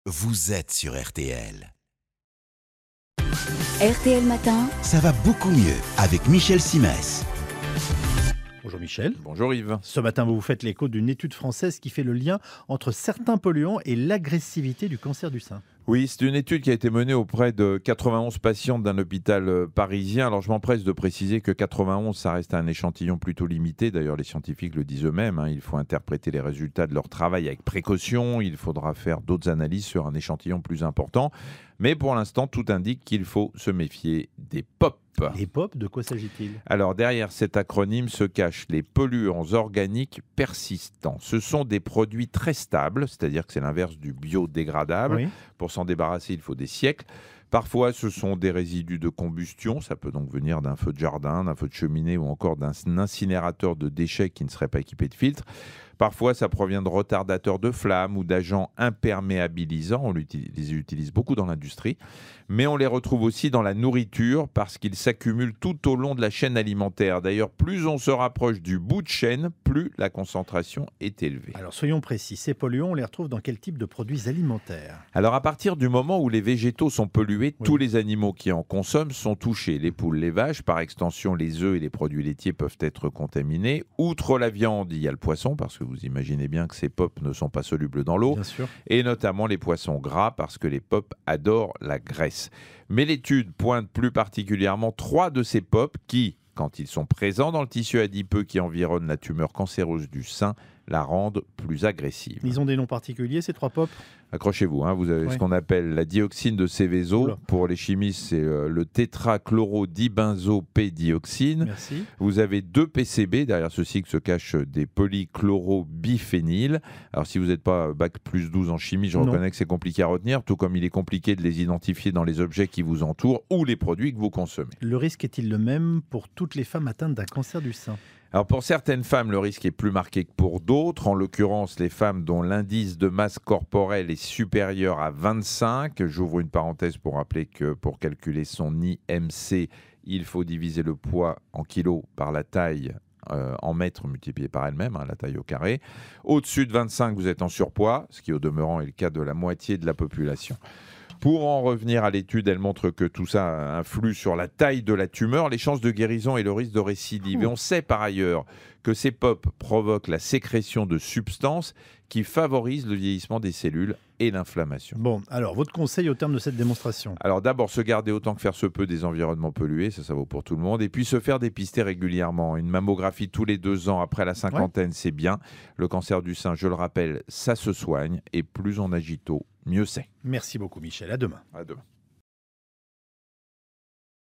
vous êtes sur RTL. RTL Matin, Ça va beaucoup mieux avec Michel Simès. Bonjour Michel. Bonjour Yves. Ce matin, vous vous faites l'écho d'une étude française qui fait le lien entre certains polluants et l'agressivité du cancer du sein. Oui, c'est une étude qui a été menée auprès de 91 patientes d'un hôpital parisien. Alors je m'empresse de préciser que 91, ça reste un échantillon plutôt limité. D'ailleurs, les scientifiques le disent eux-mêmes. Il faut interpréter les résultats de leur travail avec précaution. Il faudra faire d'autres analyses sur un échantillon plus important. Mais pour l'instant, tout indique qu'il faut se méfier des POP. Les POP, de quoi s'agit-il ? Alors derrière cet acronyme se cachent les polluants organiques persistants. Ce sont des produits très stables, c'est-à-dire que c'est l'inverse du biodégradable. Oui. Pour s'en débarrasser, il faut des siècles. Parfois, ce sont des résidus de combustion. Ça peut donc venir d'un feu de jardin, d'un feu de cheminée ou encore d'un incinérateur de déchets qui ne serait pas équipé de filtre. Parfois, ça provient de retardateurs de flammes ou d'agents imperméabilisants. On les utilise beaucoup dans l'industrie. Mais on les retrouve aussi dans la nourriture parce qu'ils s'accumulent tout au long de la chaîne alimentaire. D'ailleurs, plus on se rapproche du bout de chaîne, plus la concentration est élevée. Alors soyons précis, ces polluants, on les retrouve dans quel type de produits alimentaires ? Alors à partir du moment où les végétaux sont pollués, Oui. tous les animaux qui en consomment sont touchés. Les poules, les vaches, par extension les œufs et les produits laitiers peuvent être contaminés. Outre la viande, il y a le poisson, parce que vous imaginez bien que ces POP ne sont pas solubles dans l'eau. Bien sûr. Et notamment les poissons gras, parce que les POP adorent la graisse. Mais l'étude pointe plus particulièrement 3 de ces POP qui, quand ils sont présents dans le tissu adipeux qui environne la tumeur cancéreuse du sein, la rendent plus agressive. Ils ont des noms particuliers, ces 3 POP ? Accrochez-vous, vous avez Ouais. ce qu'on appelle la dioxine de Céveso. Oula. Pour les chimistes, c'est le tétrachloro-dibenzopédioxine. Merci. Vous avez 2 PCB, derrière ceci se cachent des polychlorobiphényl. Alors si vous n'êtes pas bac plus 12 en chimie, je Non. reconnais que c'est compliqué à retenir, tout comme il est compliqué de les identifier dans les objets qui vous entourent ou les produits que vous consommez. Le risque est-il le même pour toutes les femmes atteintes d'un cancer du sein ? Alors pour certaines femmes, le risque est plus marqué que pour d'autres. En l'occurrence, les femmes dont l'indice de masse corporelle est supérieur à 25. J'ouvre une parenthèse pour rappeler que pour calculer son IMC, il faut diviser le poids en kilos par la taille en mètres multiplié par elle-même, la taille au carré. Au-dessus de 25, vous êtes en surpoids, ce qui au demeurant est le cas de la moitié de la population. Pour en revenir à l'étude, elle montre que tout ça influe sur la taille de la tumeur, les chances de guérison et le risque de récidive. Et on sait par ailleurs que ces POP provoquent la sécrétion de substances qui favorisent le vieillissement des cellules et l'inflammation. Bon, alors, votre conseil au terme de cette démonstration ? Alors d'abord, se garder autant que faire se peut des environnements pollués, ça vaut pour tout le monde, et puis se faire dépister régulièrement. Une mammographie tous les 2 ans après la cinquantaine, c'est bien. Le cancer du sein, je le rappelle, ça se soigne, et plus on agit tôt, mieux c'est. Merci beaucoup Michel, à demain. À demain.